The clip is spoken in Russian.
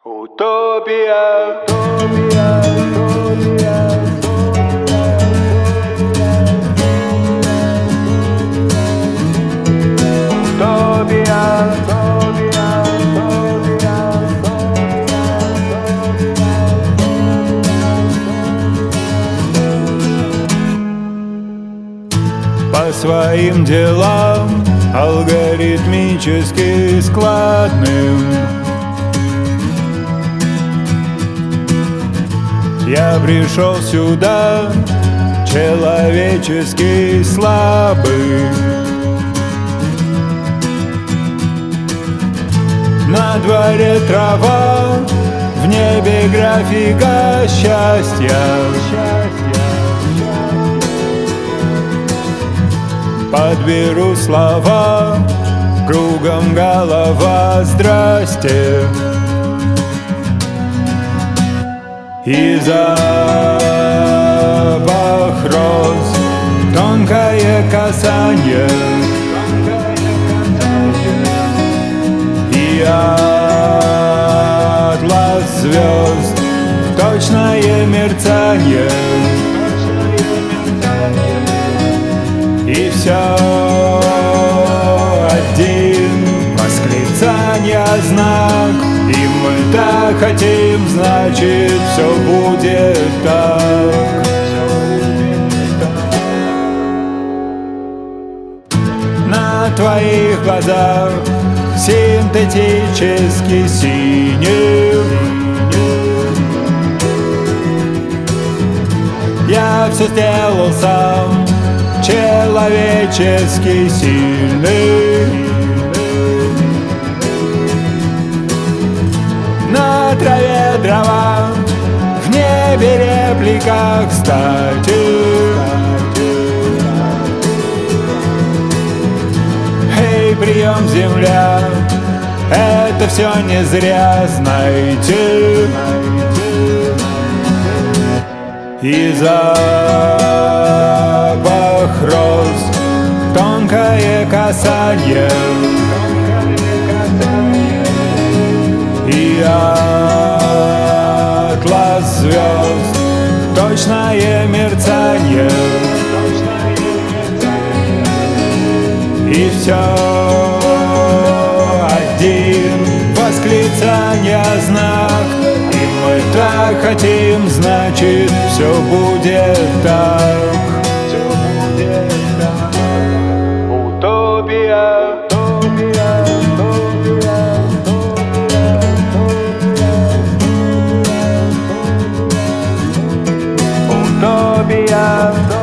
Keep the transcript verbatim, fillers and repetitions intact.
Утопия, утопия, утопия, утопия, утопия, по своим делам алгоритмически складным я пришел сюда, человечески слабый. На дворе трава, в небе графика счастья. Подберу слова, кругом голова, здрасте. И запах роз, тонкое касание, и атлас звезд, точное мерцание, и все один восклицание, знак. И мы так хотим, значит, все будет так. На твоих глазах синтетически синий я все сделал сам, человечески сильный. На траве дрова, в небе реплика кстати. Эй, прием, земля, это все не зря, знайте. И запах роз, тонкое касание, и атлас звезд, точное мерцание, и все один восклицание, знак. И мы так хотим, значит, все будет так. утопия, утопия, утопия, утопия.